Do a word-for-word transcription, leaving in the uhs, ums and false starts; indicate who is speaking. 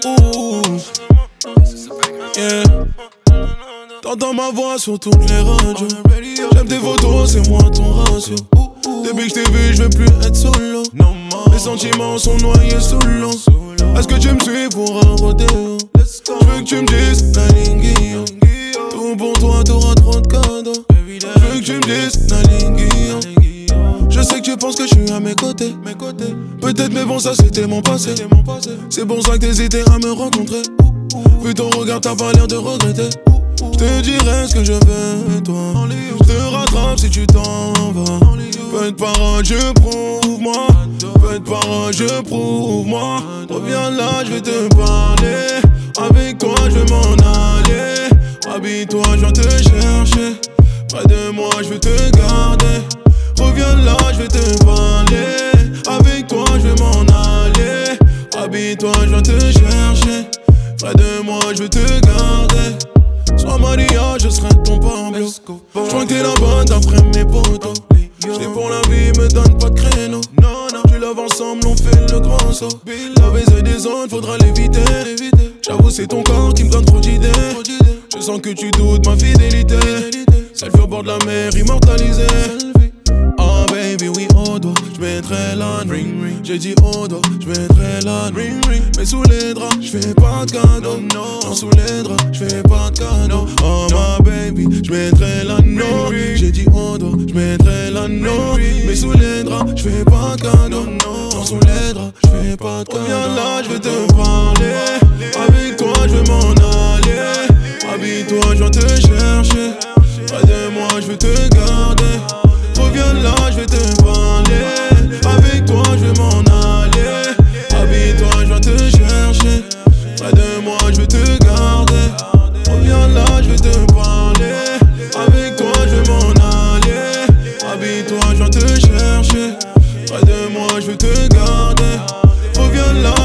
Speaker 1: Ouh, yeah. T'entends ma voix sur toutes les radios. J'aime tes photos, c'est moi ton ratio. Depuis que je t'ai vu, je veux plus être solo. Mes sentiments sont noyés sous l'eau. Est-ce que tu me suis pour un rodéo? Je veux que tu me dises, Nalinguillon. Tout pour toi, t'auras trop de cadeaux. Je veux que tu me dises, Nalinguillon. Je sais que tu penses que je suis à mes côtés. Peut-être, mais bon, ça c'était mon passé. C'est pour ça que t'hésitais à me rencontrer. Vu ton regard, t'as pas l'air de regretter. Je te dirai ce que je veux, toi. Je te rattrape si tu t'en vas. Peu de paroles, je prouve moi. Peu de paroles, je prouve moi. Reviens là, je vais te parler. Avec toi, je vais m'en aller. Habille-toi, je viens te chercher. Près de moi, je vais te garder. Reviens là, je vais te parler. Avec toi, je vais m'en aller. Habille-toi, je viens te chercher. Près de moi, je vais te garder. Sois Maria, je serai ton Pablo. Je crois que t'es la bonne d'après mes potos. J't'ai pour la vie, me donne pas de créneau. Tu laves ensemble, on fait le grand saut. La baise des autres, faudra l'éviter. J'avoue, c'est ton corps qui me donne trop d'idées. Je sens que tu doutes ma fidélité. Selfie au bord de la mer, immortalisée. Oh baby, oui, au doigt, j'mettrai l'âne. Ring, ring. J'ai dit au doigt, j'mettrai l'âne. Ring, ring. Mais sous les draps, j'fais pas de cadeau. Non, sous les draps, j'fais pas de cadeau. Oh ma baby, j'mettrai l'anneau. J'ai dit au doigt, j'mettrai l'anneau. Mais sous les draps, j'fais pas de cadeau. Non, sous les draps, j'fais pas de cadeau. Viens là, j'vais te parler. Avec toi, j'vais m'en aller. Habille-toi, j'viens te chercher. Près de moi, j'vais te garder. Reviens là, je vais te parler. Avec toi, je vais m'en aller. Habille-toi, je viens te chercher. Près de moi, je vais te garder. Reviens là, je vais te parler. Avec toi, je vais m'en aller. Habille-toi, je viens te chercher. Près de moi, je vais te garder. Reviens là,